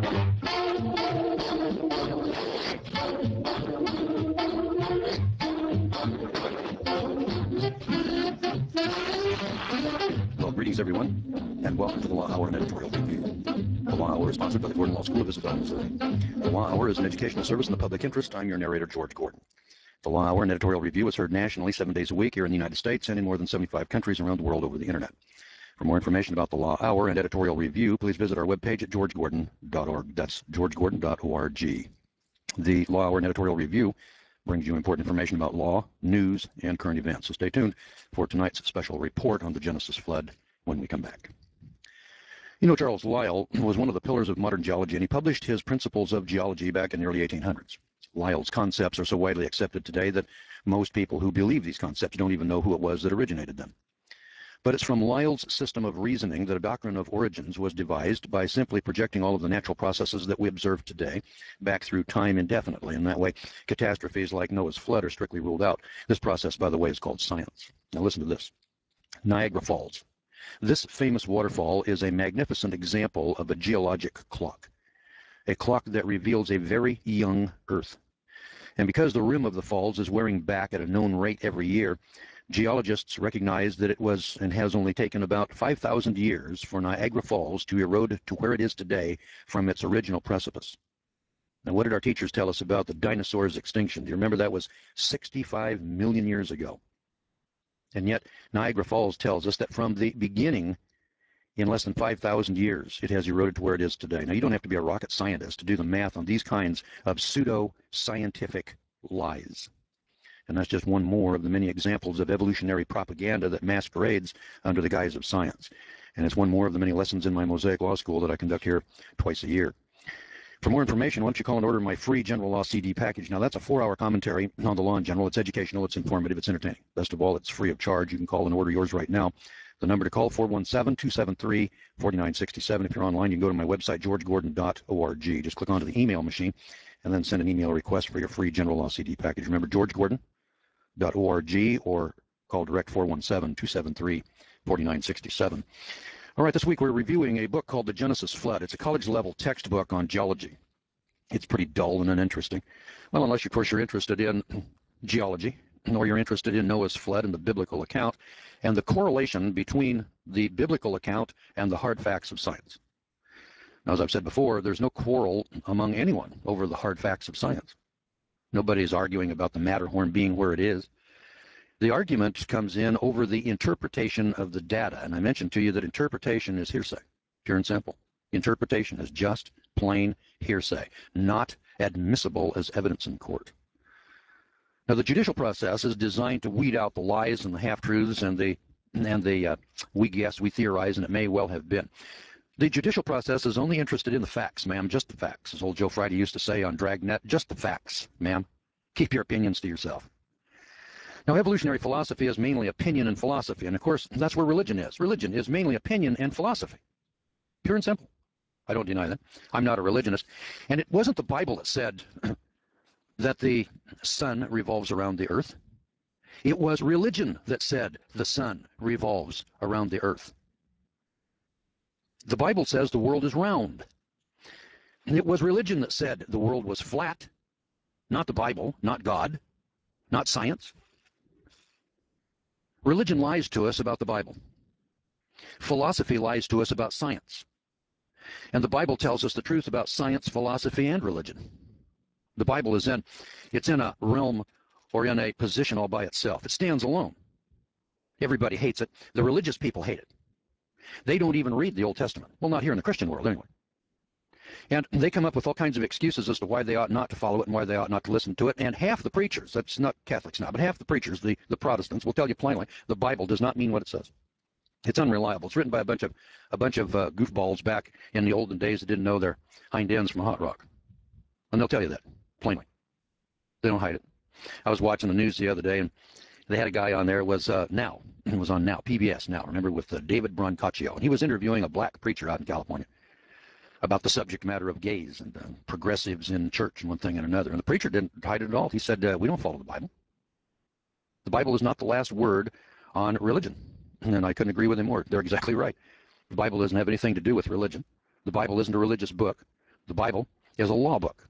Well, greetings, everyone, and welcome to the Law Hour and Editorial Review. The Law Hour is sponsored by the Gordon Law School of Isabel, Missouri. The Law Hour is an educational service in the public interest. I'm your narrator, George Gordon. The Law Hour and Editorial Review is heard nationally 7 days a week here in the United States and in more than 75 countries around the world over the Internet. For more information about the Law Hour and Editorial Review, please visit our webpage at georgegordon.org. That's georgegordon.org. The Law Hour and Editorial Review brings you important information about law, news, and current events. So stay tuned for tonight's special report on the Genesis flood when we come back. You know, Charles Lyell was one of the pillars of modern geology, and he published his Principles of Geology back in the early 1800s. Lyell's concepts are so widely accepted today that most people who believe these concepts don't even know who it was that originated them. But it's from Lyell's system of reasoning that a doctrine of origins was devised by simply projecting all of the natural processes that we observe today back through time indefinitely. And that way, catastrophes like Noah's flood are strictly ruled out. This process, by the way, is called science. Now listen to this. Niagara Falls. This famous waterfall is a magnificent example of a geologic clock, a clock that reveals a very young Earth. And because the rim of the falls is wearing back at a known rate every year, geologists recognize that it was and has only taken about 5,000 years for Niagara Falls to erode to where it is today from its original precipice. Now, what did our teachers tell us about the dinosaurs' extinction? Do you remember that was 65 million years ago? And yet, Niagara Falls tells us that from the beginning, in less than 5,000 years, it has eroded to where it is today. Now, you don't have to be a rocket scientist to do the math on these kinds of pseudo-scientific lies. And that's just one more of the many examples of evolutionary propaganda that masquerades under the guise of science. And it's one more of the many lessons in my Mosaic Law School that I conduct here twice a year. For more information, why don't you call and order my free General Law CD package. Now, that's a 4-hour commentary on the law in general. It's educational, it's informative, it's entertaining. Best of all, it's free of charge. You can call and order yours right now. The number to call, 417-273-4967. If you're online, you can go to my website, georgegordon.org. Just click onto the email machine and then send an email request for your free General Law CD package. Remember, georgegordon.org or call direct 417-273-4967. All right, this week we're reviewing a book called The Genesis Flood. It's a college-level textbook on geology. It's pretty dull and uninteresting. Well, unless, of course, you're interested in geology, or you're interested in Noah's flood and the biblical account, and the correlation between the biblical account and the hard facts of science. Now, as I've said before, there's no quarrel among anyone over the hard facts of science. Nobody's arguing about the Matterhorn being where it is. The argument comes in over the interpretation of the data. And I mentioned to you that interpretation is hearsay, pure and simple. Interpretation is just plain hearsay, not admissible as evidence in court. Now, the judicial process is designed to weed out the lies and the half-truths and the we guess, we theorize, and it may well have been. The judicial process is only interested in the facts, ma'am, just the facts. As old Joe Friday used to say on Dragnet, just the facts, ma'am. Keep your opinions to yourself. Now, evolutionary philosophy is mainly opinion and philosophy, and of course, that's where religion is. Religion is mainly opinion and philosophy. Pure and simple. I don't deny that. I'm not a religionist. And it wasn't the Bible that said that the sun revolves around the earth. It was religion that said the sun revolves around the earth. The Bible says the world is round. It was religion that said the world was flat, not the Bible, not God, not science. Religion lies to us about the Bible. Philosophy lies to us about science. And the Bible tells us the truth about science, philosophy, and religion. The Bible is in a realm or in a position all by itself. It stands alone. Everybody hates it. The religious people hate it. They don't even read the Old Testament. Well, not here in the Christian world anyway. And they come up with all kinds of excuses as to why they ought not to follow it and why they ought not to listen to it. And half the preachers, that's not Catholics now, but half the preachers, the Protestants, will tell you plainly the Bible does not mean what it says. It's unreliable. It's written by a bunch of goofballs back in the olden days that didn't know their hind ends from a hot rock. And they'll tell you that plainly. They don't hide it. I was watching the news the other day, and they had a guy on there. It was Now. It was on Now, PBS Now, remember, with David Brancaccio. And he was interviewing a black preacher out in California about the subject matter of gays and progressives in church and one thing and another. And the preacher didn't hide it at all. He said, we don't follow the Bible. The Bible is not the last word on religion. And I couldn't agree with him more. They're exactly right. The Bible doesn't have anything to do with religion. The Bible isn't a religious book. The Bible is a law book.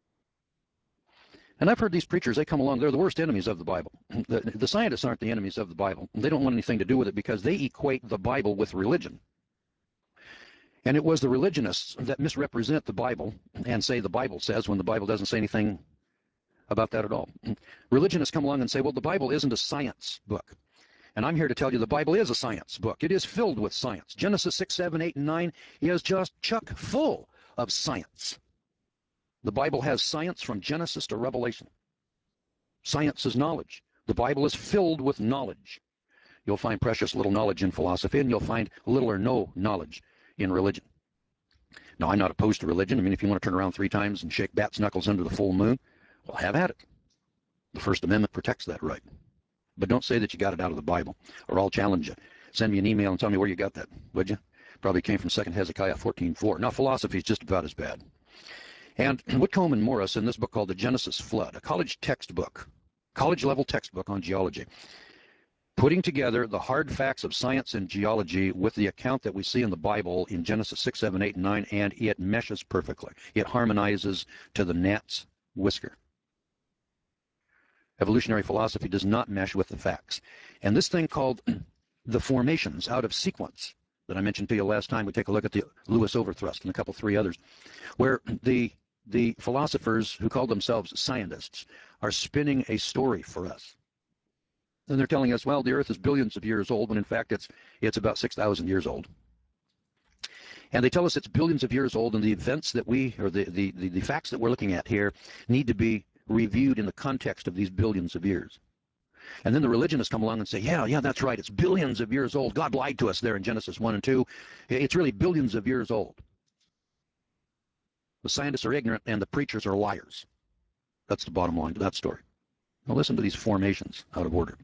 And I've heard these preachers, they come along, they're the worst enemies of the Bible. The scientists aren't the enemies of the Bible. They don't want anything to do with it because they equate the Bible with religion. And it was the religionists that misrepresent the Bible and say the Bible says when the Bible doesn't say anything about that at all. Religionists come along and say, well, the Bible isn't a science book. And I'm here to tell you the Bible is a science book. It is filled with science. Genesis 6, 7, 8, and 9 is just chock full of science. The Bible has science from Genesis to Revelation. Science is knowledge. The Bible is filled with knowledge. You'll find precious little knowledge in philosophy, and you'll find little or no knowledge in religion. Now, I'm not opposed to religion. I mean, if you want to turn around 3 times and shake bats' knuckles under the full moon, well, have at it. The First Amendment protects that right. But don't say that you got it out of the Bible, or I'll challenge you. Send me an email and tell me where you got that, would you? Probably came from 2 Hezekiah 14:4. Now, philosophy is just about as bad. And Whitcomb and Morris, in this book called The Genesis Flood, a college textbook, college-level textbook on geology, putting together the hard facts of science and geology with the account that we see in the Bible in Genesis 6, 7, 8, and 9, and it meshes perfectly. It harmonizes to the gnat's whisker. Evolutionary philosophy does not mesh with the facts. And this thing called the formations out of sequence that I mentioned to you last time, we take a look at the Lewis Overthrust and a couple, 3 others, where the philosophers who call themselves scientists are spinning a story for us. And they're telling us, well, the Earth is billions of years old, when in fact it's about 6,000 years old. And they tell us it's billions of years old, and the events that the facts that we're looking at here need to be reviewed in the context of these billions of years. And then the religionists come along and say, yeah, that's right, it's billions of years old. God lied to us there in Genesis 1 and 2. It's really billions of years old. The scientists are ignorant and the preachers are liars. That's the bottom line to that story. Now listen to these formations out of order.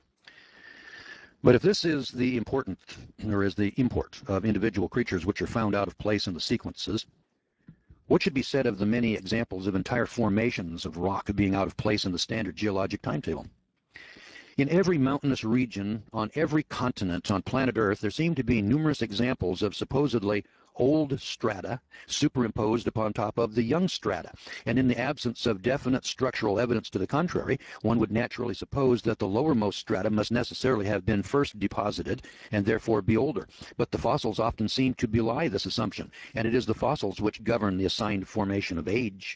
But if this is the important, or is the import of individual creatures which are found out of place in the sequences, what should be said of the many examples of entire formations of rock being out of place in the standard geologic timetable? In every mountainous region, on every continent on planet Earth, there seem to be numerous examples of supposedly old strata superimposed upon top of the young strata. And in the absence of definite structural evidence to the contrary, one would naturally suppose that the lowermost strata must necessarily have been first deposited and therefore be older. But the fossils often seem to belie this assumption, and it is the fossils which govern the assigned formation of age.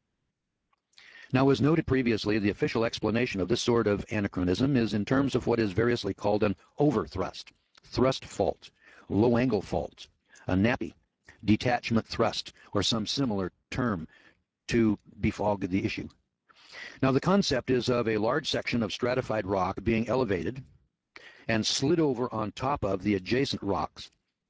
Now, as noted previously, the official explanation of this sort of anachronism is in terms of what is variously called an overthrust, thrust fault, low angle fault, a nappy, detachment thrust, or some similar term to befog the issue. Now, the concept is of a large section of stratified rock being elevated and slid over on top of the adjacent rocks,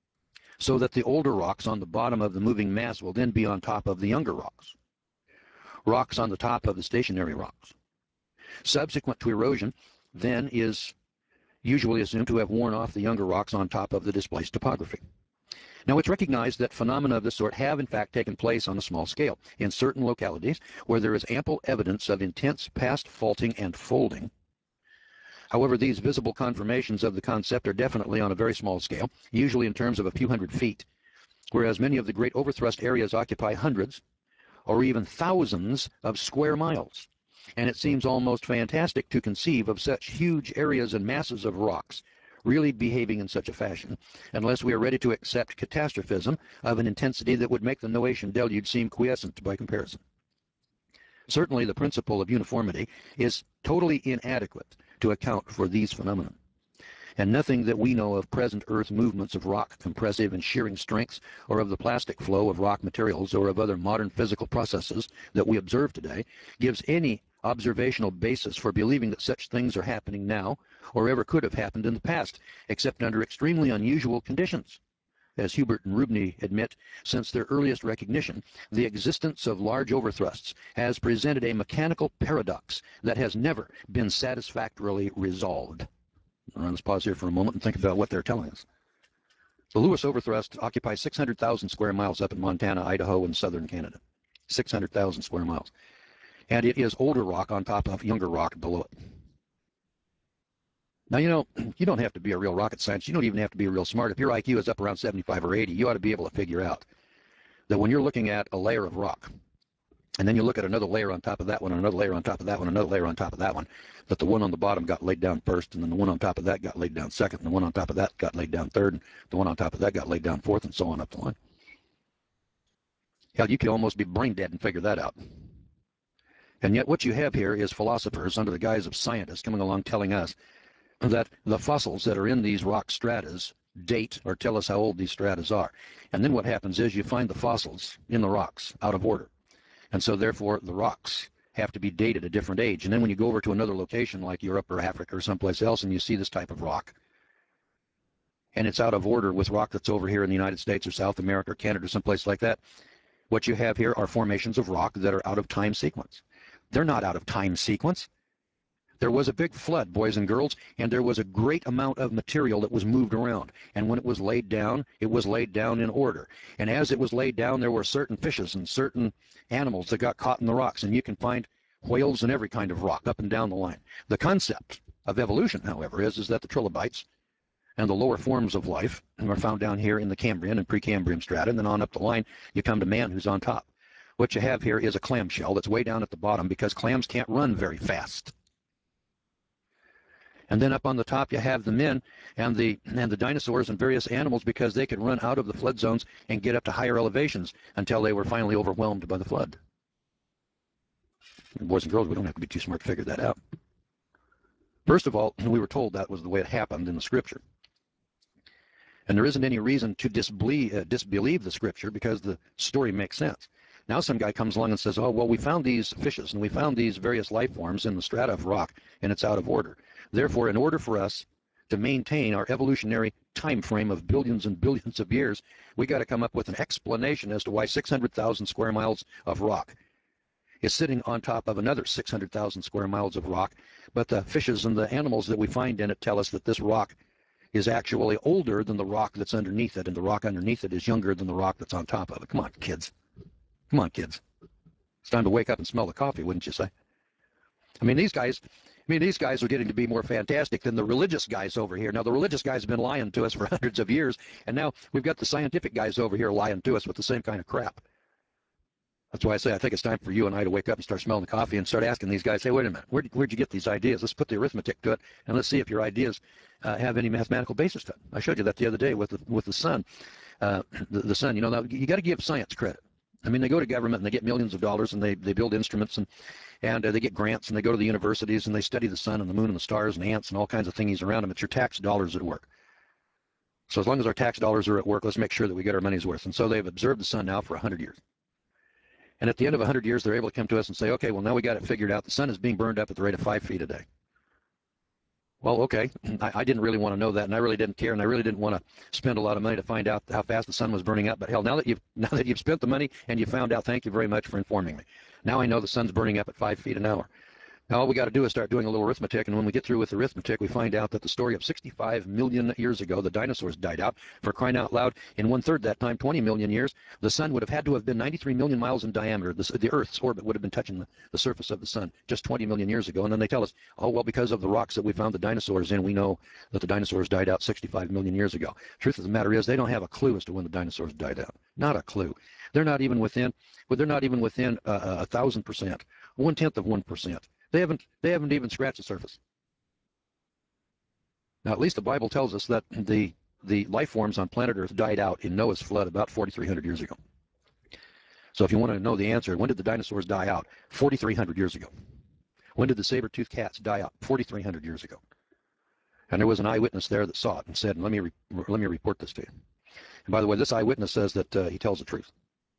so that the older rocks on the bottom of the moving mass will then be on top of the younger rocks. Rocks on the top of the stationary rocks. Subsequent to erosion, then, is usually assumed to have worn off the younger rocks on top of the displaced topography. Now, it's recognized that phenomena of this sort have, in fact, taken place on a small scale in certain localities where there is ample evidence of intense past faulting and folding. However, these visible confirmations of the concept are definitely on a very small scale, usually in terms of a few hundred feet, whereas many of the great overthrust areas occupy hundreds or even thousands of square miles. And it seems almost fantastic to conceive of such huge areas and masses of rocks really behaving in such a fashion, unless we are ready to accept catastrophism of an intensity that would make the Noachian deluge seem quiescent by comparison. Certainly the principle of uniformity is totally inadequate to account for these phenomena. And nothing that we know of present Earth movements of rock compressive and shearing strengths, or of the plastic flow of rock materials, or of other modern physical processes that we observe today, gives any observational basis for believing that such things are happening now, or ever could have happened in the past, except under extremely unusual conditions. As Hubert and Rubney admit, since their earliest recognition, the existence of large overthrusts has presented a mechanical paradox that has never been satisfactorily resolved. Let's pause here for a moment and think about what they're telling us. The Lewis Overthrust occupies 600,000 square miles up in Montana, Idaho, and southern Canada. 600,000 square miles. And it is older rock on top of younger rock below it. Now, you don't have to be a real rocket scientist. You don't even have to be real smart. If your IQ is up around 75 or 80, you ought to be able to figure out that when you're looking at a layer of rock, and then you look at another layer on top of that one, and another layer on top of that one, another layer on top of that one, that the one on the bottom got laid down first, and then the one on top of that got laid down second, and the one on top of that got laid down third, and the one on top of that got laid down fourth, and so on up the line. Hell, you could almost be brain dead and figure that out. And yet what you have here is philosophers under the guise of scientists coming along telling us that the fossils that are in these rock stratas date or tell us how old these stratas are. And then what happens is you find the fossils in the rocks out of order. And so therefore the rocks have to be dated a different age. And then when you go over to another location like Europe or Africa or someplace else and you see this type of rock, and it's out of order with rock that's over here in the United States or South America or Canada or someplace like that, what you have here are formations of rock that are out of time sequence. They're not out of time sequence. There was a big flood, boys and girls, and there was a great amount of material that was moved around. And when it was laid down in order. And as it was laid down, there were certain fishes and certain animals that got caught in the rocks. And you can find whales and every kind of rock up and down the line. The concept of evolution, however, is that the trilobites and the lower forms of life are found down here in the Cambrian and Precambrian strata. And then on up the line, you come to man, who's on top. What you have here is a clamshell that's way down at the bottom because clams can't run very fast. And then up on the top you have the men and the dinosaurs and various animals because they could run out of the flood zones and get up to higher elevations until they were finally overwhelmed by the flood. And boys and girls, we don't have to be too smart to figure that out. First of all, we were told that was the way it happened in the scripture. And there isn't any reason to disbelieve the scripture because the story makes sense. Now some guy comes along and says, oh, well, we found these fishes and we found these various life forms in the strata of rock and it's out of order. Therefore, in order for us to maintain our evolutionary time frame of billions and billions of years, we got to come up with an explanation as to why 600,000 square miles of rock is sitting on top of another 600,000 square miles of rock. But the fishes and the animals that we find in it tell us that this rock is actually older than the rock that's underneath it, and the rock underneath it is younger than the rock that's on top of it. Come on, kids. Come on, kids. It's time to wake up and smell the coffee, wouldn't you say? I mean, these guys are getting to be more fantastic than the religious guys over here. Now, the religious guys have been lying to us for hundreds of years, and now we've got the scientific guys over here lying to us with the same kind of crap. That's why I say I think it's time for you and I to wake up and start smelling the coffee and start asking these guys, hey, wait a minute, where'd you get these ideas? Let's put the arithmetic to it, and let's see if your ideas have any mathematical basis to it. I showed you that the other day with the sun. The sun, you know, now you got to give science credit. I mean, they go to government and they get millions of dollars and they build instruments and they get grants and they go to the universities and they study the sun and the moon and the stars and ants and all kinds of thingies around them. It's your tax dollars at work. So as long as our tax dollars are at work, let's make sure that we get our money's worth. And so they've observed the sun now for 100 years. And at the end of 100 years, they're able to come to us and say, okay, well, now we got it figured out. The sun is being burned up at the rate of 5 feet a day. Well, okay, I didn't really want to know that, and I really didn't care, and I really didn't want to spend a lot of money to find out how fast the sun was burning up. But hell, now that you've spent the money and you found out, thank you very much for informing me. Now I know the sun's burning up at 5 feet an hour. Now all we got to do is start doing a little arithmetic, and when we get through with arithmetic, we find out that the story of 65 million years ago, the dinosaurs died out. For crying out loud, in 1/3 that time, 20 million years, the sun would have had to have been 93 million miles in diameter. The Earth's orbit would have been touching the surface of the sun just 20 million years ago. And then they tell us, oh, well, because of the rocks that we found the dinosaurs in, we know that the dinosaurs died out 65 million years ago. Truth of the matter is, they don't have a clue as to when the dinosaurs died out. Not a clue. They're not even within 1,000%, 1/10 of 1%. They haven't even scratched the surface. Now, at least the Bible tells us that the life forms on planet Earth died out in Noah's flood about 4,300 years ago. So if you want to know the answer, when did the dinosaurs die out? 4,300 years ago. When did the saber-toothed cats die out? 4,300 years ago. And there was an eyewitness there that saw it and said, let me report this to you. And by the way, this eyewitness says that he tells the truth.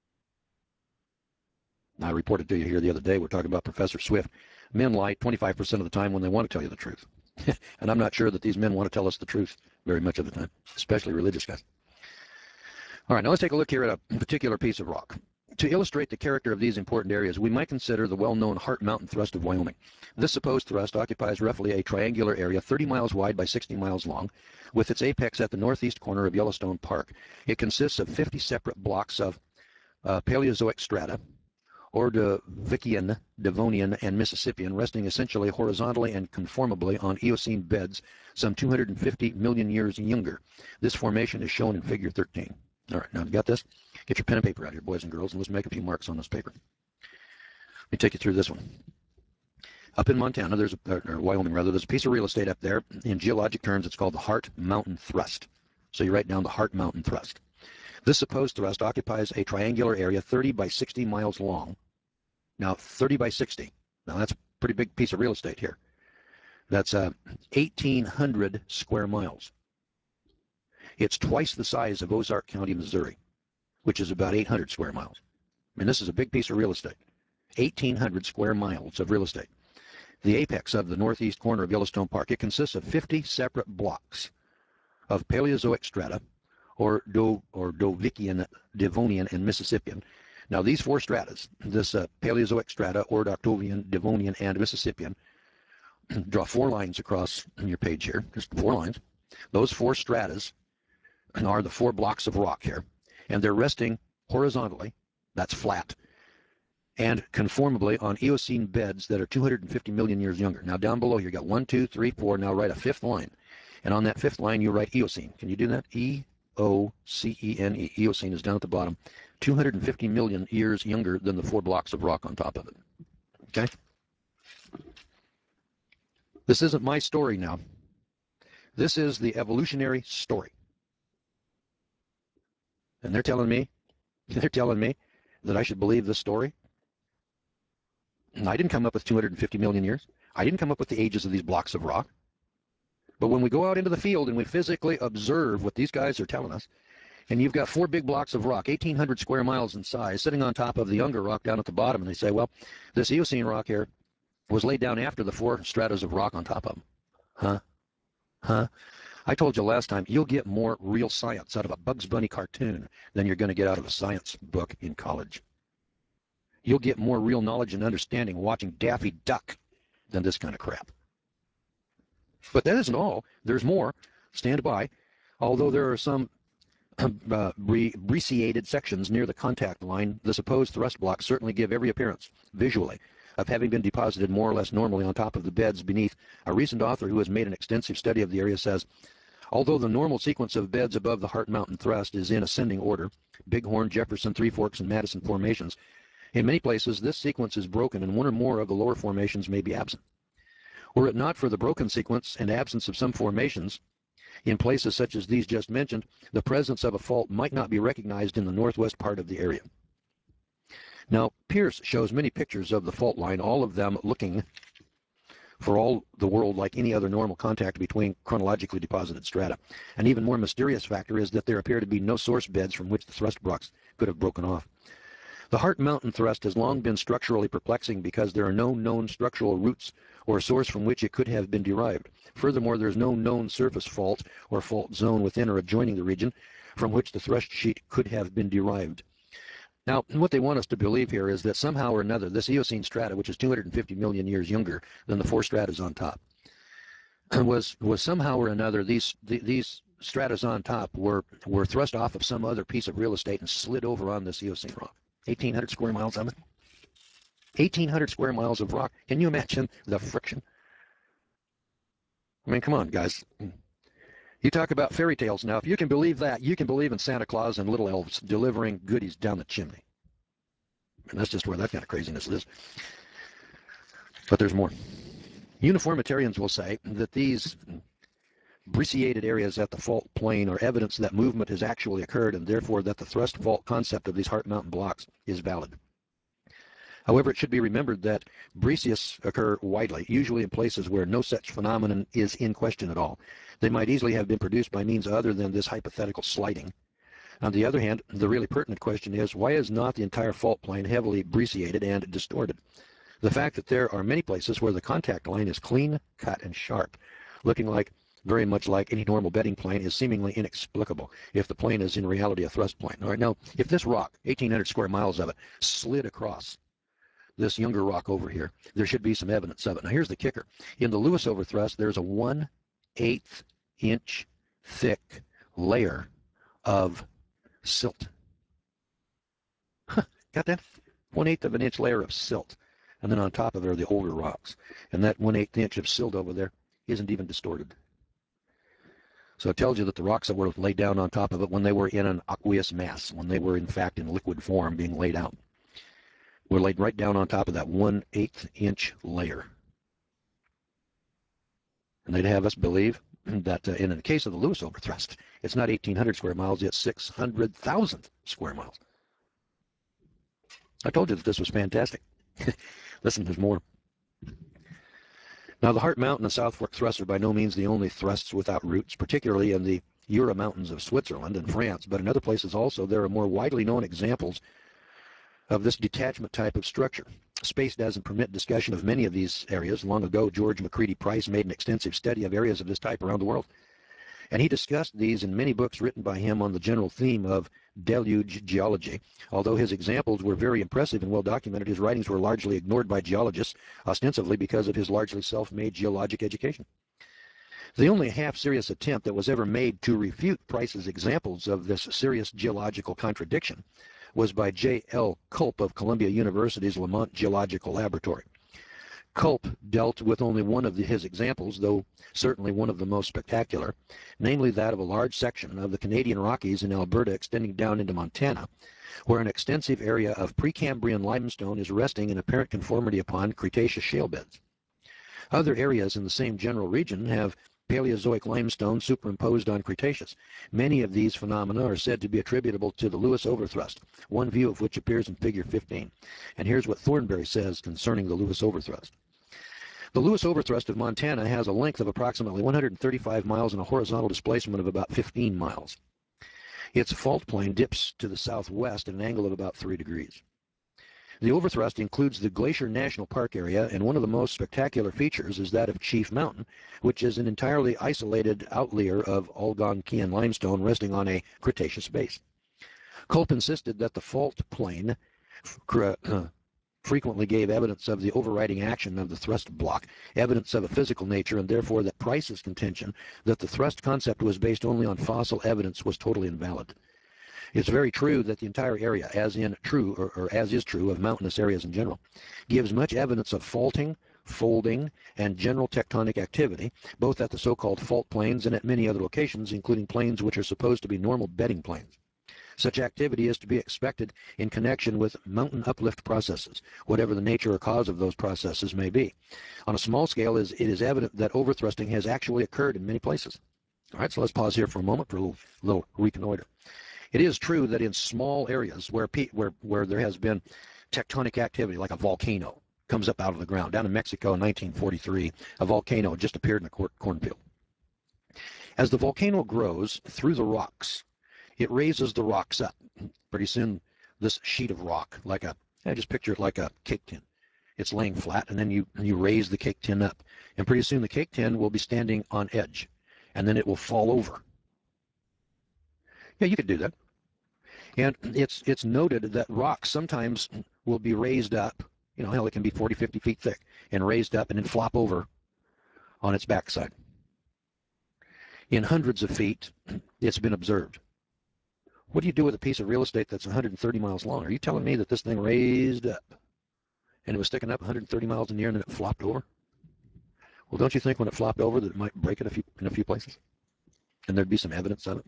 I reported to you here the other day, we're talking about Professor Swift. Men lie 25% of the time when they want to tell you the truth. And I'm not sure that these men want to tell us the truth very much of the time, especially religious guys. All right, now let's take a look here at a particular piece of rock. To illustrate the character of these important areas, we might consider the well-known Hart Mountain thrust of Wyoming. This supposed thrust occupies roughly a triangular area 30 miles wide by 60 miles long, with its apex at the northeast corner of Yellowstone Park. It consists of 50 separate blocks of Paleozoic strata, Ordovician, Devonian, and Mississippian, resting essentially horizontally and conformably on Eocene beds some 250 million years younger. This formation is shown in Figure 13. All right, now you've got this. Get your pen and paper out here, boys and girls, and let's make a few marks on this paper. Let me take you through this one. Up in Montana, or Wyoming rather, there's a piece of real estate up there. In geologic terms, it's called the Hart Mountain Thrust. So you write down the Hart Mountain Thrust. This supposed thrust occupies a triangular area 30 by 60 miles long. Now, 30 by 60. Now, that's a pretty big piece of real estate here. That's 1,800 square miles. It's twice the size of Ozark County, Missouri, which is about 800 square miles. I mean, this is a big piece of real estate. 1,800 square miles of real estate. The apex of the northeast corner of Yellowstone Park, it consists of 50 separate blocks of Paleozoic strata, or Dovikian, Devonian, and Mississippian. Now, these four stratas, this Paleozoic strata, Ordovician, Devonian, and Mississippian, draw 4 lines across your page here, just 4 lines. Those 4 stratas are the 4 blocks of rock here, and they're resting horizontally, that's flat, and conformably on Eocene beds that are 250 million years younger. Now down below here, you got 1, 2, 3, 4. Now write a 5th line. And on that 5th line, you write Eocene. Can you do that? E-O-C-E-N-E. Eocene is down at the bottom. 250 million years younger than the 4 blocks of rock on top of it. Okay? This isn't my story now. This is the evolutionary story. And they're telling me that I should believe this story. And I didn't come up with 250 million years. I didn't come up with the ages of these blocks of rock. But when we go out into the field and we physically observe what these guys are telling us, and you've got 4 big blocks of rock, 1,800 square miles in size, sitting on top of the younger rock down at the bottom, and they say, well, this Eocene rock here was laid down after the 4 stratas of rock on top of them. Huh? I told you last time, you'll get more real science out of a Bugs Bunny cartoon than you're going to get out of a science book in college. You'll get more real knowledge and understanding watching Daffy Duck than this kind of crap. But that isn't all. There's more. Stand by. Although there are some brecciated sections near the contact line, the supposed thrust blocks certainly give every appearance, visually, of having been deposited more or less normally on top of the beds beneath. A recent author who has made an extensive study of the area says, although the normal sequence of beds above the Hart Mountain Thrust is in ascending order, Bighorn, Jefferson, Three Forks, and Madison formations, in many places this sequence is broken and one or more of the lower formations may be absent. Were it not for the broken sequence and absence of some formations, in places such as these just mentioned, the presence of a fault might not be recognized in the northwest part of the area. Now, Pierce shows many pictures of the fault line, all of them looking for all the world like any other normal contact between chronologically deposited strata. An even more mysterious factor is that there appear to be no source beds from which the thrust blocks could have broken off. The Hart Mountain Thrust has long been structurally perplexing because there are no known structural roots or source from which it could have been derived. Furthermore, there is no known surface fault or fault zone within or adjoining the region from which the thrust sheet could have been derived. Now, what they want us to believe here is that somehow or another, this Eocene strata, which is 250 million years younger than the 4 stratas on top, was somehow or another, these stratas on top were thrust off of some other piece of real estate and slid over on this Eocene rock. 1,800 square miles of it. 1,800 square miles of rock. Can you imagine the friction? I mean, come on, guys. You talk about fairy tales now. If you can believe that, you can believe in Santa Claus and little elves delivering goodies down the chimney. And that's just where that kind of craziness is. But there's more. Uniformitarians will say that these brecciated areas at the fault plane are evidence that movement has actually occurred, and therefore that the thrust fault concept of these Hart Mountain blocks is valid. However, it should be remembered that breccias occur widely, usually in places where no such phenomenon is in question at all. They might easily have been produced by means other than this hypothetical sliding. On the other hand, the really pertinent question is, why is not the entire fault plane heavily brecciated and distorted? The fact that there are many places where the contact line is clean, cut, and sharp, looking very much like any normal bedding plane, is seemingly inexplicable if the plane is in reality a thrust plane. All right, now, if this rock, 1,800 square miles of it, slid across this younger rock over here, there should be some evidence of it. Now, here's the kicker. In the Lewis overthrust, there's a 1/8 inch thick layer of silt. Got that? 1/8 of an inch layer of silt. And then on top of it are the older rocks. And that 1/8 inch of silt over there isn't even distorted. So it tells you that the rocks that were laid down on top of it when they were in an aqueous mass, when they were in fact in liquid form being laid out, were laid right down on top of that 1/8 inch layer. And they'd have us believe that in the case of the Lewis overthrust, it's not 1,800 square miles, it's 600,000 square miles. I told you that this was fantastic. Listen, there's more. Now, the Hart Mountain and South Fork thrusts are by no means the only thrusts without roots, particularly in the Jura Mountains of Switzerland and France, but in other places also there are more widely known examples of this detachment type of structure. Space doesn't permit discussion of many of these areas. Long ago, George McCready Price made an extensive study of areas of this type around the world, and he discussed these in many books written by him on the general theme of deluge geology. Although his examples were very impressive and well documented, his writings were largely ignored by geologists, ostensibly because of his largely self-made geologic education. The only half-serious attempt that was ever made to refute Price's examples of this serious geological contradiction was by J.L. Culp of Columbia University's Lamont Geological Laboratory. Culp dealt with only one of his examples, though certainly one of the most spectacular, namely that of a large section of the Canadian Rockies in Alberta extending down into Montana, where an extensive area of Precambrian limestone is resting in apparent conformity upon Cretaceous shale beds. Other areas in the same general region have Paleozoic limestone superimposed on Cretaceous. Many of these phenomena are said to be attributable to the Lewis overthrust, one view of which appears in Figure 15. And here's what Thornberry says concerning the Lewis overthrust. The Lewis overthrust of Montana has a length of approximately 135 miles and a horizontal displacement of about 15 miles. Its fault plane dips to the southwest at an angle of about 3 degrees. The overthrust includes the Glacier National Park area, and one of the most spectacular features is that of Chief Mountain, which is an entirely isolated outlier of Algonquian limestone resting on a Cretaceous base. Culp insisted that the fault plane frequently gave evidence of the overriding action of the thrust block, evidence of a physical nature, and therefore that Price's contention that the thrust concept was based only on fossil evidence was totally invalid. It's very true that the entire area, as is true of mountainous areas in general, gives much evidence of faulting, folding, and general tectonic activity, both at the so-called fault planes and at many other locations, including planes which are supposed to be normal bedding planes. Such activity is to be expected in connection with mountain uplift processes, whatever the nature or cause of those processes may be. On a small scale, it is evident that overthrusting has actually occurred in many places. All right, so let's pause here for a moment for a little reconnoiter. It is true that in small areas where there has been tectonic activity, like a volcano comes up out of the ground. Down in Mexico in 1943, a volcano just appeared in a cornfield. As the volcano grows through the rocks, it raises the rocks up. Pretty soon, this sheet of rock, just picture it like a cake tin. It's laying flat, and then you raise the cake tin up. And pretty soon the cake tin will be standing on edge, and then it will fall over. Yeah, you could do that. And it's noted that rocks sometimes will be raised up, hell, it can be 40, 50 feet thick, and raised up and then flop over on its backside. In hundreds of feet, it's been observed. What do you do with a piece of real estate that's 130 miles long? Are you telling me that this thing raised up and it was sticking up 130 miles in the air and then it flopped over? Well, don't you think when it flopped over that it might break it in a few places? And there'd be some evidence of it?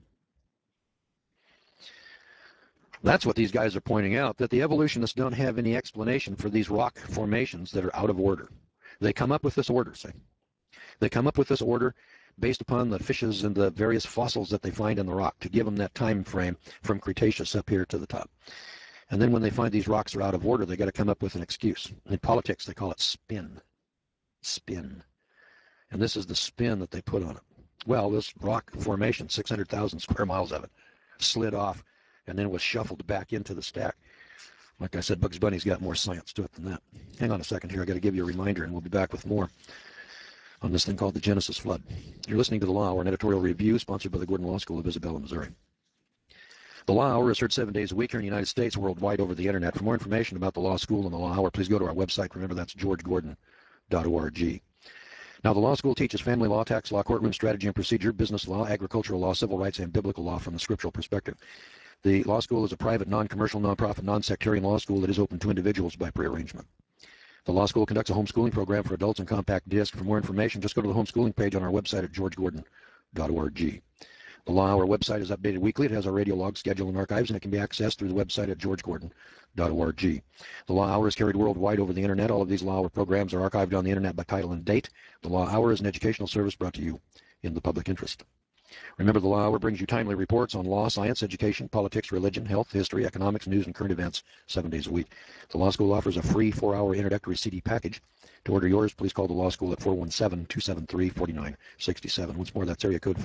That's what these guys are pointing out, that the evolutionists don't have any explanation for these rock formations that are out of order. They come up with this order, say. They come up with this order based upon the fishes and the various fossils that they find in the rock to give them that time frame from Cretaceous up here to the top. And then when they find these rocks are out of order, they got to come up with an excuse. In politics, they call it spin. Spin. And this is the spin that they put on it. Well, this rock formation, 600,000 square miles of it, slid off and then was shuffled back into the stack. Like I said, Bugs Bunny's got more science to it than that. Hang on a second here. I got to give you a reminder, and we'll be back with more on this thing called the Genesis Flood. You're listening to The Law Hour, an editorial review sponsored by the Gordon Law School of Isabella, Missouri. The Law Hour is heard 7 days a week here in the United States, worldwide over the Internet. For more information about the Law School and the Law Hour, please go to our website. Remember, that's georgegordon.org. Now, the law school teaches family law, tax law, courtroom strategy and procedure, business law, agricultural law, civil rights, and biblical law from the scriptural perspective. The law school is a private, non-commercial, non-profit, non-sectarian law school that is open to individuals by prearrangement. The law school conducts a homeschooling program for adults on compact disc. For more information, just go to the homeschooling page on our website at georgegordon.org. The Law Hour website is updated weekly. It has our radio log schedule and archives, and it can be accessed through the website at georgegordon.org. The Law Hour is carried worldwide over the internet. All of these Law Hour programs are archived on the internet by title and date. The Law Hour is an educational service brought to you in the public interest. Remember, the Law Hour brings you timely reports on law, science, education, politics, religion, health, history, economics, news, and current events 7 days a week. The Law School offers a free 4-hour introductory CD package. To order yours, please call the Law School at 417-273-4967. Once more, that's area code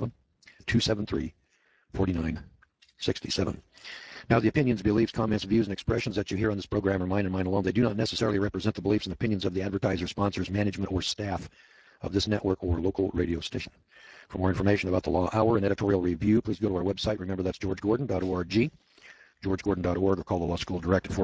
417-273-4967. Now, the opinions, beliefs, comments, views, and expressions that you hear on this program are mine and mine alone. They do not necessarily represent the beliefs and opinions of the advertiser, sponsors, management, or staff of this network or local radio station. For more information about the Law Hour and editorial review, please go to our website. Remember, that's georgegordon.org, georgegordon.org, or call the Law School direct at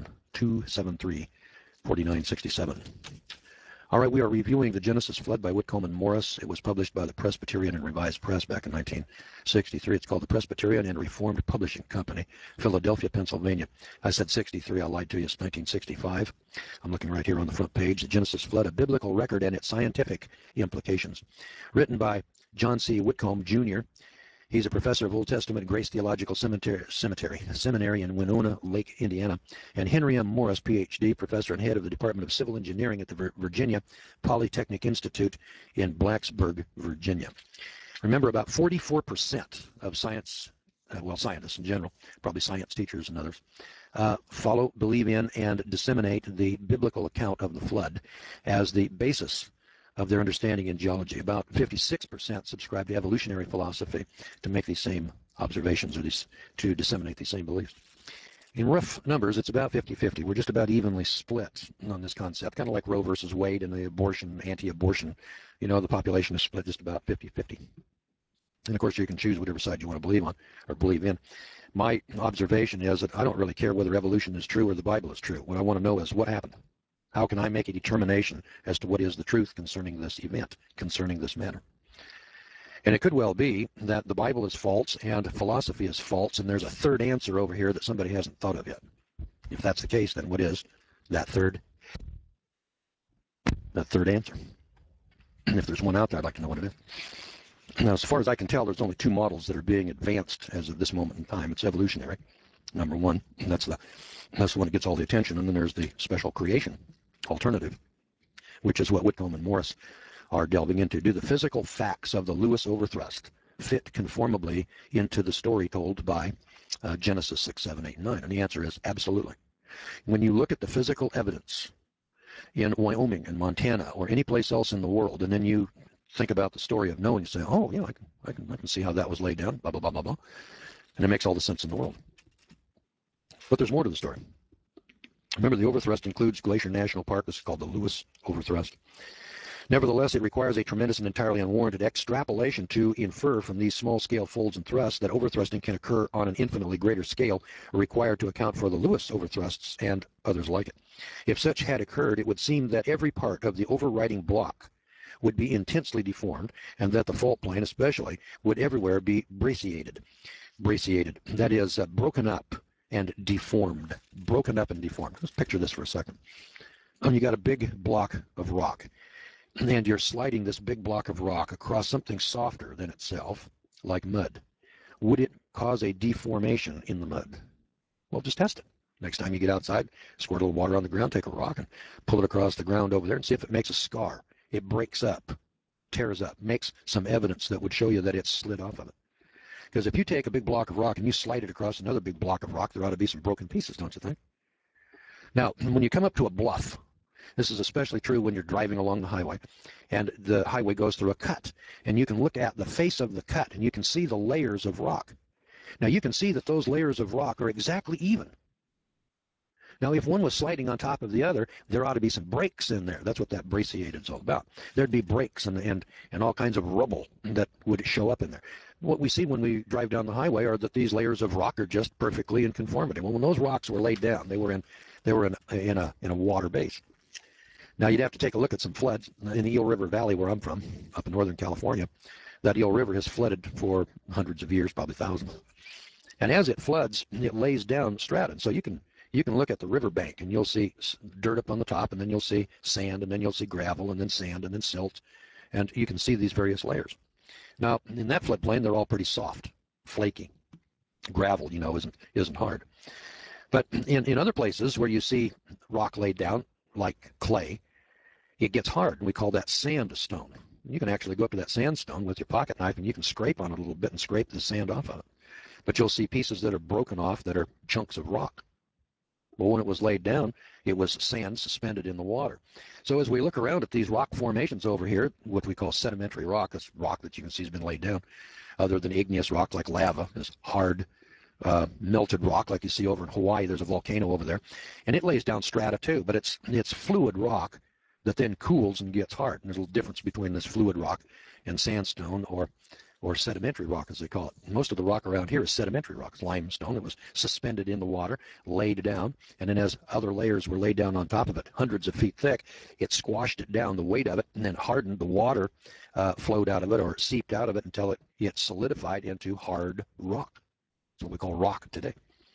417-273-4967. All right, we are reviewing The Genesis Flood by Whitcomb and Morris. It was published by the Presbyterian and Revised Press back in 1963. It's called the Presbyterian and Reformed Publishing Company, Philadelphia, Pennsylvania. I said 63. I lied to you. It's 1965. I'm looking right here on the front page. The Genesis Flood, a biblical record and its scientific implications. Written by John C. Whitcomb, Jr. He's a professor of Old Testament at Grace Theological Seminary in Winona Lake, Indiana, and Henry M. Morris, Ph.D., professor and head of the Department of Civil Engineering at the Virginia Polytechnic Institute in Blacksburg, Virginia. Remember, about 44% of scientists in general, probably science teachers and others, follow, believe in, and disseminate the biblical account of the flood as the basis of their understanding in geology. About 56% subscribe to evolutionary philosophy to make these same observations or to disseminate these same beliefs. In rough numbers, it's about 50-50. We're just about evenly split on this concept, kind of like Roe versus Wade and the anti-abortion. The population is split just about 50-50. And of course, you can choose whatever side you want to believe on or believe in. My observation is that I don't really care whether evolution is true or the Bible is true. What I want to know is what happened. How can I make a determination as to what is the truth concerning this event, concerning this matter? And it could well be that the Bible is false and philosophy is false, and there's a third answer over here that somebody hasn't thought of yet. If that's the case, then what is that third answer? And if there's one out there, I'd like to know what it is. Now, as far as I can tell, there's only two models that are being advanced as of this moment in time. It's evolutionary, number one, and that's the one that gets all the attention, and then there's the special creation alternative, which is what Whitcomb and Morris are delving into. Do the physical facts of the Lewis overthrust fit conformably into the story told by Genesis 6, 7, 8, and 9? And the answer is absolutely. When you look at the physical evidence in Wyoming and Montana or any place else in the world, and then you think about the story of Noah and you say, oh, yeah, I can see how that was laid down, blah, blah, blah, blah, blah. And it makes all the sense in the world. But there's more to the story. Remember, the overthrust includes Glacier National Park. This is called the Lewis overthrust. Nevertheless, it requires a tremendous and entirely unwarranted extrapolation to infer from these small-scale folds and thrusts that overthrusting can occur on an infinitely greater scale required to account for the Lewis overthrusts and others like it. If such had occurred, it would seem that every part of the overriding block would be intensely deformed, and that the fault plane especially would everywhere be brachiated. That is, broken up and deformed. Let's picture this for a second. You got a big block of rock, and you're sliding this big block of rock across something softer than itself, like mud. Would it cause a deformation in the mud? Well, just test it. Next time you get outside, squirt a little water on the ground, take a rock and pull it across the ground over there and see if it makes a scar. It breaks up, tears up, makes some evidence that would show you that it's slid off of it. Because if you take a big block of rock and you slide it across another big block of rock, there ought to be some broken pieces, don't you think? Now, when you come up to a bluff, this is especially true when you're driving along the highway, and the highway goes through a cut, and you can look at the face of the cut, and you can see the layers of rock. Now, you can see that those layers of rock are exactly even. Now, if one was sliding on top of the other, there ought to be some breaks in there. That's what that brachiated is all about. There'd be breaks and all kinds of rubble that would show up in there. What we see when we drive down the highway are that these layers of rock are just perfectly in conformity. Well, when those rocks were laid down, they were in a water base. Now, you'd have to take a look at some floods in the Eel River Valley, where I'm from, up in Northern California. That Eel River has flooded for hundreds of years, probably thousands. And as it floods, it lays down strata. And so you can look at the riverbank, and you'll see dirt up on the top, and then you'll see sand, and then you'll see gravel, and then sand, and then silt. And you can see these various layers. Now, in that floodplain, they're all pretty soft, flaky. Gravel, isn't hard. But in other places where you see rock laid down, like clay, it gets hard, and we call that sandstone. You can actually go up to that sandstone with your pocket knife, and you can scrape on it a little bit and scrape the sand off of it. But you'll see pieces that are broken off that are chunks of rock. Well, when it was laid down, it was sand suspended in the water. So as we look around at these rock formations over here, what we call sedimentary rock, this rock that you can see has been laid down, other than igneous rock like lava, is hard, melted rock like you see over in Hawaii. There's a volcano over there, and it lays down strata too, but it's fluid rock that then cools and gets hard. And there's a little difference between this fluid rock and sandstone, or sedimentary rock, as they call it. Most of the rock around here is sedimentary rock. It's limestone. It was suspended in the water, laid down, and then as other layers were laid down on top of it, hundreds of feet thick, it squashed it down, the weight of it, and then hardened. The water flowed out of it or seeped out of it until it solidified into hard rock. That's what we call rock today.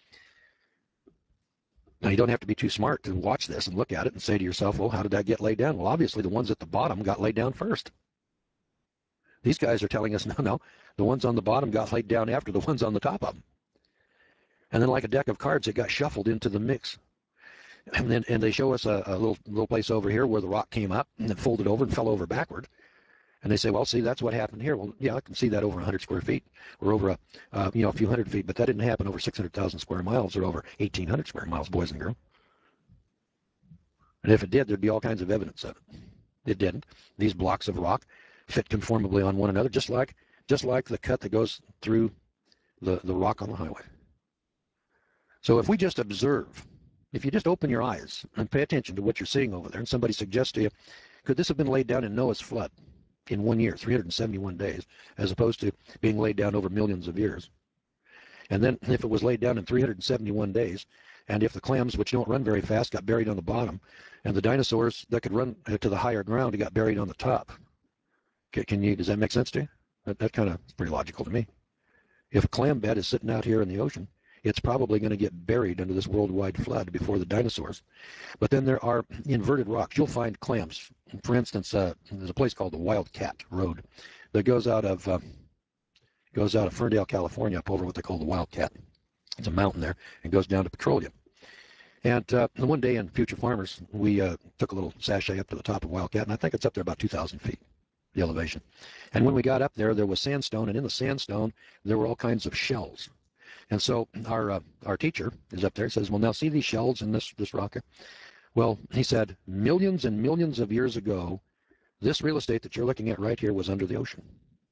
Now, you don't have to be too smart to watch this and look at it and say to yourself, well, how did that get laid down? Well, obviously, the ones at the bottom got laid down first. These guys are telling us, no, the ones on the bottom got laid down after the ones on the top of them. And then like a deck of cards, it got shuffled into the mix. And they show us a little place over here where the rock came up and then folded over and fell over backward. And they say, well, see, that's what happened here. Well, yeah, I can see that over 100 square feet or over a few hundred feet, but that didn't happen over 600,000 square miles or over 1,800 square miles, boys and girls. And if it did, there'd be all kinds of evidence of it. It didn't. These blocks of rock fit conformably on one another, just like the cut that goes through the rock on the highway. So if we just observe, if you just open your eyes and pay attention to what you're seeing over there, and somebody suggests to you, could this have been laid down in Noah's flood in 1 year, 371 days, as opposed to being laid down over millions of years? And then if it was laid down in 371 days, and if the clams, which don't run very fast, got buried on the bottom, and the dinosaurs that could run to the higher ground got buried on the top, does that make sense to you? That kind of is pretty logical to me. If a clam bed is sitting out here in the ocean, it's probably going to get buried under this worldwide flood before the dinosaurs. But then there are inverted rocks. You'll find clams. For instance, there's a place called the Wildcat Road that goes out of Ferndale, California, up over what they call the Wildcat. It's a mountain there, and goes down to Petroleum. And one day in Future Farmers, we took a little sachet up to the top of Wildcat, and I think it's up there about 2,000 feet, the elevation. And when we got up there, there was sandstone, and in the sandstone, there were all kinds of shells. And so our teacher is up there and says, well, now see these shells in this rock here? Well, he said, millions and millions of years ago, this real estate that you're looking at right here was under the ocean.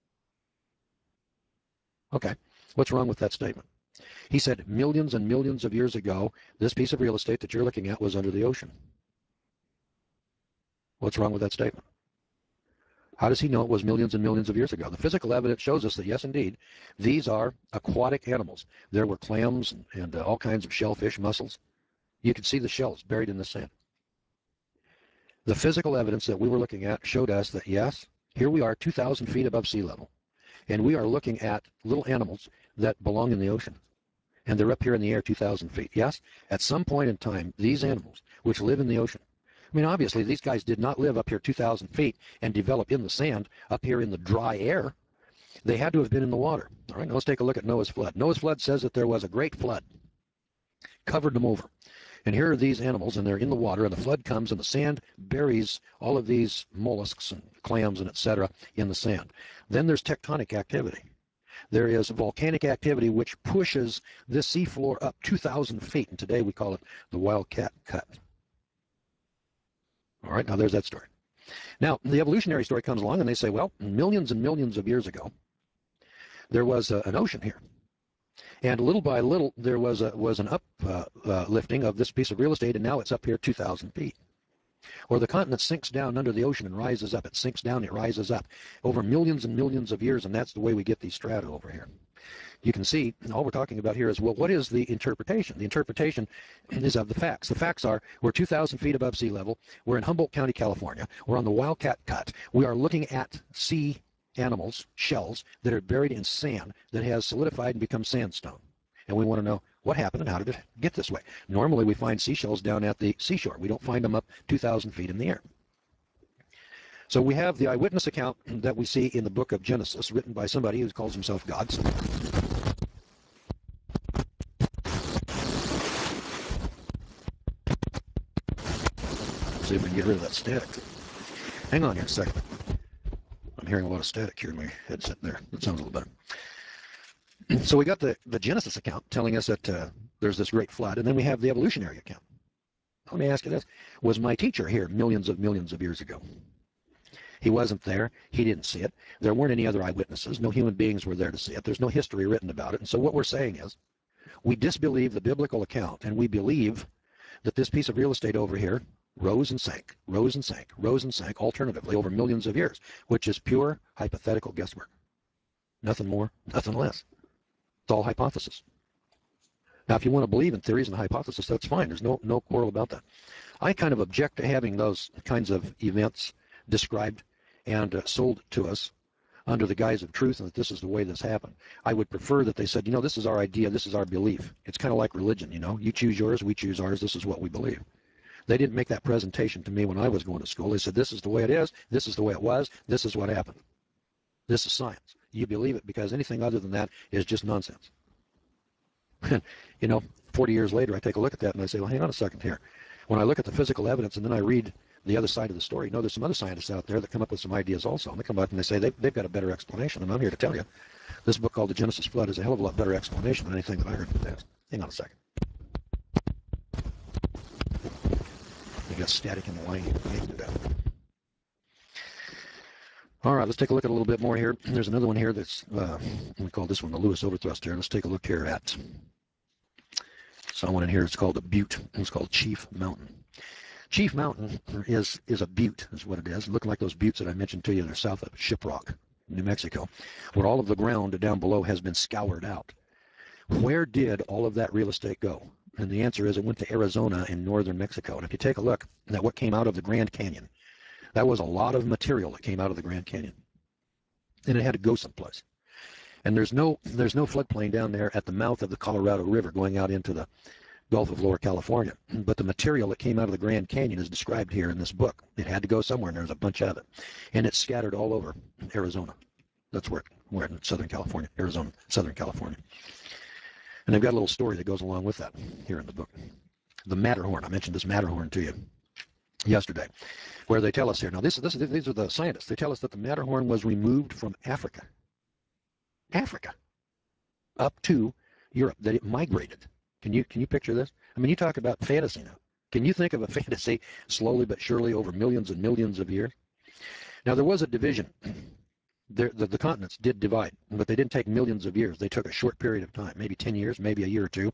Okay, what's wrong with that statement? He said, millions and millions of years ago, this piece of real estate that you're looking at was under the ocean. What's wrong with that statement? How does he know it was millions and millions of years ago? The physical evidence shows us that, yes, indeed, these are aquatic animals. There were clams and all kinds of shellfish, mussels. You could see the shells buried in the sand. The physical evidence that we were looking at showed us that, yes, here we are 2,000 feet above sea level, and we are looking at little animals that belong in the ocean, and they're up here in the air 2,000 feet. Yes, at some point in time, these animals, which live in the ocean, I mean, obviously, these guys did not live up here 2,000 feet and develop in the sand up here in the dry air. They had to have been in the water. All right, now let's take a look at Noah's flood. Noah's flood says that there was a great flood, covered them over. And here are these animals, and they're in the water, and the flood comes, and the sand buries all of these mollusks and clams and etc. in the sand. Then there's tectonic activity. There is volcanic activity which pushes this seafloor up 2,000 feet, and today we call it the Wildcat Cut. All right, now there's that story. Now, the evolutionary story comes along, and they say, well, millions and millions of years ago, there was an ocean here. And little by little, there was an uplifting of this piece of real estate, and now it's up here 2,000 feet. Or the continent sinks down under the ocean and rises up. It sinks down, it rises up over millions and millions of years, and that's the way we get these strata over here. You can see all we're talking about here is, well, what is the interpretation? The interpretation is of the facts. The facts are we're 2,000 feet above sea level. We're in Humboldt County, California. We're on the Wildcat Cut. We are looking at sea animals, shells, that are buried in sand that has solidified and become sandstone. And we want to know what happened and how did it get this way. Normally, we find seashells down at the seashore. We don't find them up 2,000 feet in the air. So we have the eyewitness account that we see in the book of Genesis, written by somebody who calls himself God. So see if we can get rid of that static. Hang on here a second. I'm hearing a lot of static here in my headset there. That sounds a little better. So we got the Genesis account telling us that there's this great flood, and then we have the evolutionary account. Let me ask you this. Was my teacher here millions of years ago? He wasn't there. He didn't see it. There weren't any other eyewitnesses. No human beings were there to see it. There's no history written about it. And so what we're saying is we disbelieve the biblical account, and we believe that this piece of real estate over here rose and sank, rose and sank, rose and sank alternatively over millions of years, which is pure hypothetical guesswork. Nothing more, nothing less. It's all hypothesis. Now, if you want to believe in theories and hypotheses, that's fine. There's no quarrel about that. I kind of object to having those kinds of events described and sold to us under the guise of truth and that this is the way this happened. I would prefer that they said, this is our idea, this is our belief. It's kind of like religion, You choose yours, we choose ours, this is what we believe. They didn't make that presentation to me when I was going to school. They said, this is the way it is, this is the way it was, this is what happened. This is science. You believe it because anything other than that is just nonsense. 40 years later, I take a look at that and I say, well, hang on a second here. When I look at the physical evidence and then I read the other side of the story, there's some other scientists out there that come up with some ideas also. And they come up and they say they've got a better explanation. And I'm here to tell you, this book called The Genesis Flood is a hell of a lot better explanation than anything that I heard in the past. Hang on a second. You got static in the line here. I need to do that. All right, let's take a look at a little bit more here. There's another one here that's, we call this one the Lewis Overthrust here. Let's take a look here at someone in here. It's called a butte. It's called Chief Mountain. Chief Mountain is a butte, is what it is. Looking like those buttes that I mentioned to you, they're south of Shiprock, New Mexico, where all of the ground down below has been scoured out. Where did all of that real estate go? And the answer is it went to Arizona in northern Mexico. And if you take a look at what came out of the Grand Canyon, that was a lot of material that came out of the Grand Canyon. And it had to go someplace. And there's no floodplain down there at the mouth of the Colorado River going out into the Gulf of Lower California. But the material that came out of the Grand Canyon is described here in this book. It had to go somewhere, and there's a bunch of it. And it's scattered all over Arizona. That's where we're in Southern California, Arizona, Southern California. And they've got a little story that goes along with that here in the book. The Matterhorn. I mentioned this Matterhorn to you yesterday, where they tell us here. Now, these are the scientists. They tell us that the Matterhorn was removed from Africa, up to Europe, that it migrated. Can you picture this? I mean, you talk about fantasy now. Can you think of a fantasy slowly but surely over millions and millions of years? Now, there was a division. The continents did divide, but they didn't take millions of years. They took a short period of time, maybe 10 years, maybe a year or two,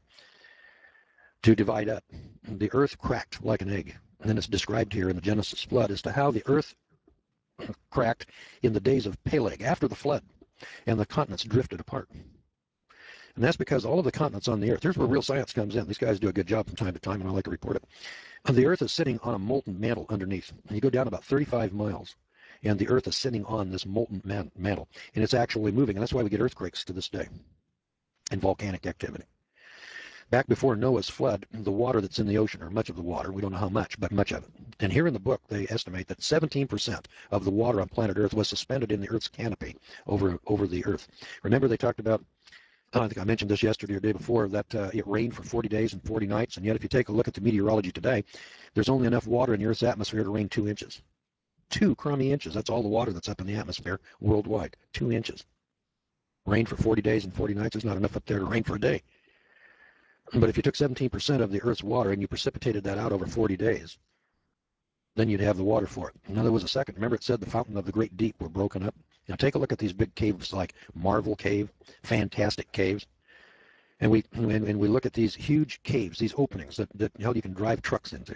to divide up. The earth cracked like an egg. And then it's described here in the Genesis flood as to how the earth cracked in the days of Peleg, after the flood, and the continents drifted apart. And that's because all of the continents on the earth, here's where real science comes in. These guys do a good job from time to time, and I like to report it. And the earth is sitting on a molten mantle underneath. And you go down about 35 miles, and the earth is sitting on this molten mantle, and it's actually moving. And that's why we get earthquakes to this day and volcanic activity. Back before Noah's flood, the water that's in the ocean, or much of the water, we don't know how much, but much of it. And here in the book, they estimate that 17% of the water on planet Earth was suspended in the Earth's canopy over the Earth. Remember they talked about, I think I mentioned this yesterday or the day before, that it rained for 40 days and 40 nights, and yet if you take a look at the meteorology today, there's only enough water in the Earth's atmosphere to rain 2 inches. 2 crummy inches. That's all the water that's up in the atmosphere worldwide. 2 inches. Rain for 40 days and 40 nights is not enough up there to rain for a day. But if you took 17% of the Earth's water and you precipitated that out over 40 days, then you'd have the water for it. Now, there was a second. Remember it said the fountain of the great deep were broken up? Now, take a look at these big caves like Marvel Cave, Fantastic Caves. And we look at these huge caves, these openings that you can drive trucks into.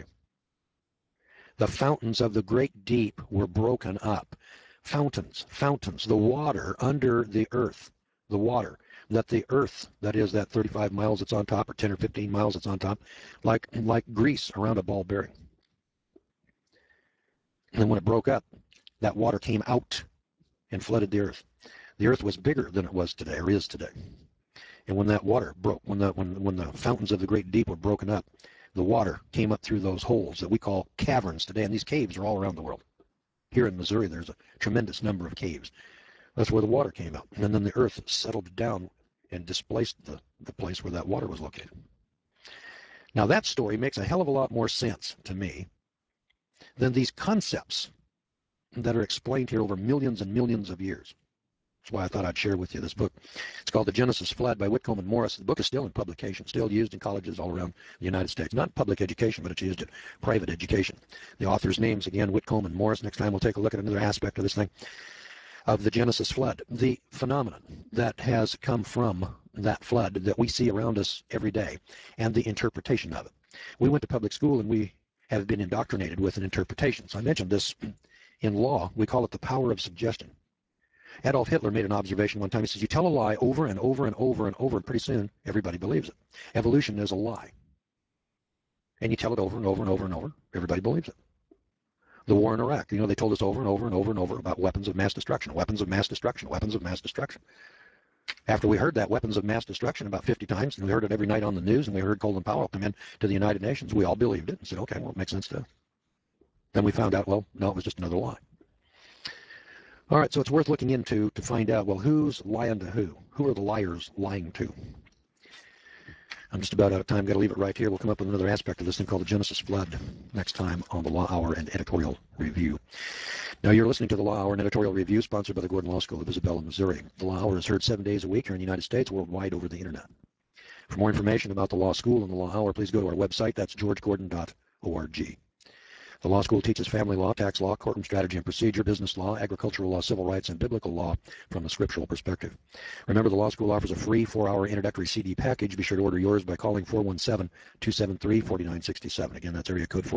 The fountains of the great deep were broken up. Fountains, the water under the earth, the water that the earth, that is that 35 miles it's on top, or 10 or 15 miles it's on top, like grease around a ball bearing. And then when it broke up, that water came out and flooded the earth. The earth was bigger than it was today, or is today. And when that water broke, when the fountains of the great deep were broken up, the water came up through those holes that we call caverns today, and these caves are all around the world. Here in Missouri, there's a tremendous number of caves. That's where the water came out. And then the earth settled down and displaced the place where that water was located. Now, that story makes a hell of a lot more sense to me than these concepts that are explained here over millions and millions of years. That's why I thought I'd share with you this book. It's called The Genesis Flood by Whitcomb and Morris. The book is still in publication, still used in colleges all around the United States. Not public education, but it's used in private education. The author's names, again, Whitcomb and Morris. Next time we'll take a look at another aspect of this thing, of the Genesis flood, the phenomenon that has come from that flood that we see around us every day, and the interpretation of it. We went to public school and we have been indoctrinated with an interpretation. So I mentioned this in law. We call it the power of suggestion. Adolf Hitler made an observation one time. He says, you tell a lie over and over and over and over, and pretty soon everybody believes it. Evolution is a lie. And you tell it over and over and over and over, everybody believes it. The war in Iraq, they told us over and over and over and over about weapons of mass destruction, weapons of mass destruction, weapons of mass destruction. After we heard that weapons of mass destruction about 50 times, and we heard it every night on the news, and we heard Colin Powell come in to the United Nations, we all believed it and said, okay, well, it makes sense to us. Then we found out, well, no, it was just another lie. All right, so it's worth looking into to find out, well, who's lying to who? Who are the liars lying to? I'm just about out of time. Got to leave it right here. We'll come up with another aspect of this thing called the Genesis Flood next time on the Law Hour and Editorial Review. Now, you're listening to the Law Hour and Editorial Review, sponsored by the Gordon Law School of Isabella, Missouri. The Law Hour is heard 7 days a week here in the United States, worldwide over the Internet. For more information about the Law School and the Law Hour, please go to our website. That's georgegordon.org. The law school teaches family law, tax law, courtroom strategy and procedure, business law, agricultural law, civil rights, and biblical law from a scriptural perspective. Remember, the law school offers a free 4-hour introductory CD package. Be sure to order yours by calling 417-273-4967. Again, that's area code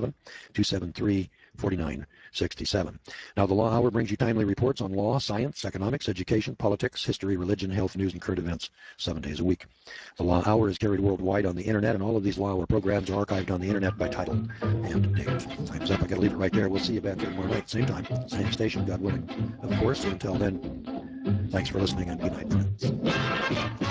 417-273-4967. Now, the Law Hour brings you timely reports on law, science, economics, education, politics, history, religion, health, news, and current events 7 days a week. The Law Hour is carried worldwide on the Internet, and all of these Law Hour programs are archived on the Internet by title and date. Time's up. I got to leave it right there. We'll see you back here tomorrow night, same time, same station, God willing. Of course, until then, thanks for listening and good night, friends.